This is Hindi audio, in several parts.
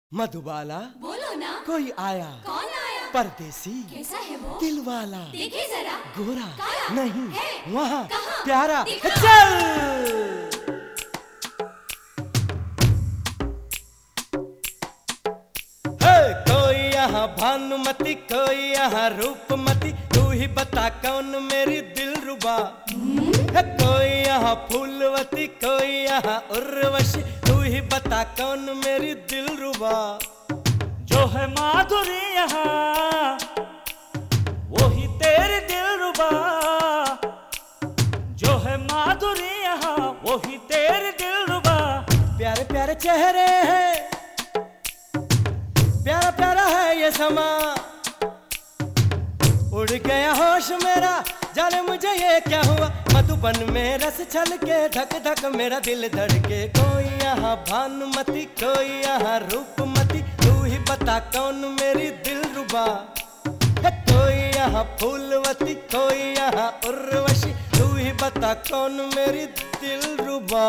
मधुबाला बोलो ना। कोई आया? कौन आया? परदेसी। कैसा है वो? दिल वाला। देखे जरा। गोरा काला? नहीं है? वहाँ कहाँ? प्यारा। दिखा। चल कोई यहाँ भानुमती, कोई यहाँ रूपमती, तू ही बता कौन मेरी दिलरुबा। कोई यहाँ फूलवती, कोई यहाँ उर्वशी, तू ही बता कौन मेरी दिलरुबा। जो है माधुरी यहाँ वो ही तेरी दिलरुबा। जो है माधुरी यहाँ वो ही तेरी दिलरुबा। प्यारे प्यारे चेहरे हैं, प्यारा प्यारा है ये समा। उड़ गया होश मेरा, जाने मुझे ये क्या हुआ। मधुबन में रस छलके, धक धक मेरा दिल धड़के। कोई यहाँ भानुमती, कोई यहाँ रूपमती, तू ही बता कौन मेरी दिलरुबा। कोई यहाँ फूलवती, कोई यहाँ उर्वशी, तू ही बता कौन मेरी दिलरुबा।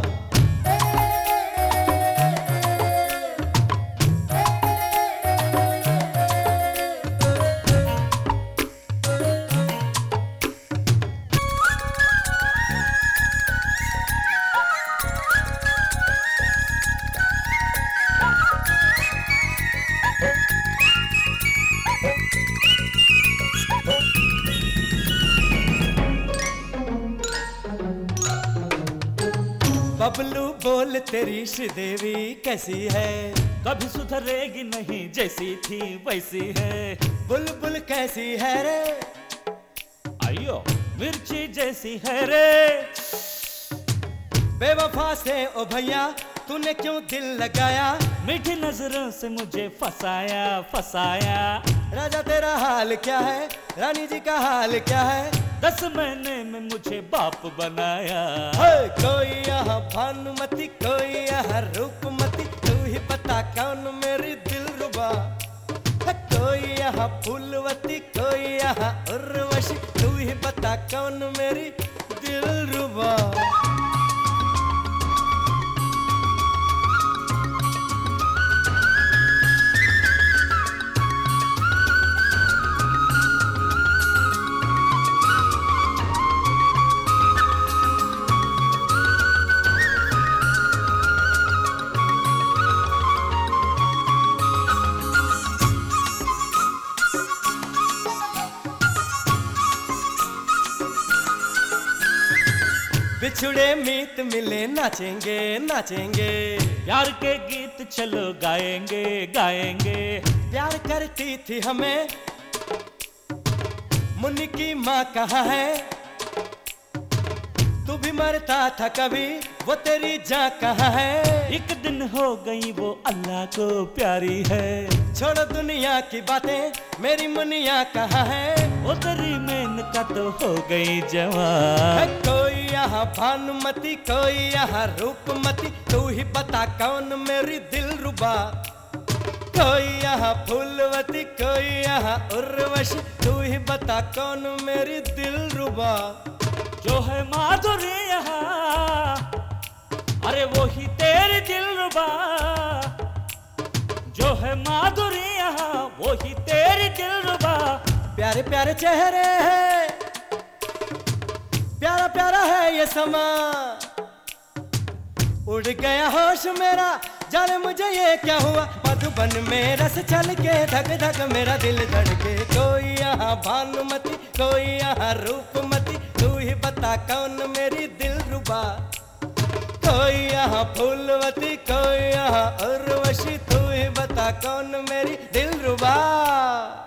बबलू बोल तेरी श्रीदेवी कैसी है? कभी सुधरेगी नहीं, जैसी थी वैसी है। बुलबुल कैसी है रे? आइयो मिर्ची जैसी है रे। बेवफा से ओ भैया तूने क्यों दिल लगाया? मीठी नजरों से मुझे फसाया फसाया। राजा तेरा हाल क्या है, रानी जी का हाल क्या है? 10 महीने में मुझे बाप बनाया। कोई यहाँ भानुमती, कोई यहाँ रूपमती, तू ही बता कौन मेरी दिलरुबा। कोई यहाँ फूलवती, कोई यहाँ उर्वशी, तू ही बता कौन मेरी दिलरुबा। बिछुड़े मीत मिले नाचेंगे नाचेंगे। प्यार के गीत चलो गाएंगे गाएंगे। प्यार करती थी हमें मुन्नी की माँ कहाँ है? तू भी मरता था कभी, वो तेरी जान कहाँ है? एक दिन हो गई वो अल्लाह को प्यारी है। छोड़ो दुनिया की बातें, मेरी मुनिया कहाँ है? वो तेरी मेनका तो हो गई जवान। कोई यहाँ भानुमती, कोई यहाँ रूपमती, तू ही बता कौन मेरी दिलरुबा। कोई यहाँ फूलवती, कोई यहाँ उर्वशी, तू ही बता कौन मेरी दिलरुबा। जो है माधुरी यहाँ अरे वो ही तेरी दिलरुबा। जो है माधुरी यहाँ वो ही तेरी दिलरुबा। प्यारे प्यारे चेहरे हैं, प्यारा प्यारा है ये समा। उड़ गया होश मेरा, जाने मुझे ये क्या हुआ। मधुबन में रस छलके, धक धक मेरा दिल धड़के। कोई यहाँ भानुमती, कोई यहाँ रूपमती, तू ही बता कौन मेरी दिलरुबा। कोई यहाँ फूलवती, कोई यहाँ उर्वशी, तू ही बता कौन मेरी दिलरुबा।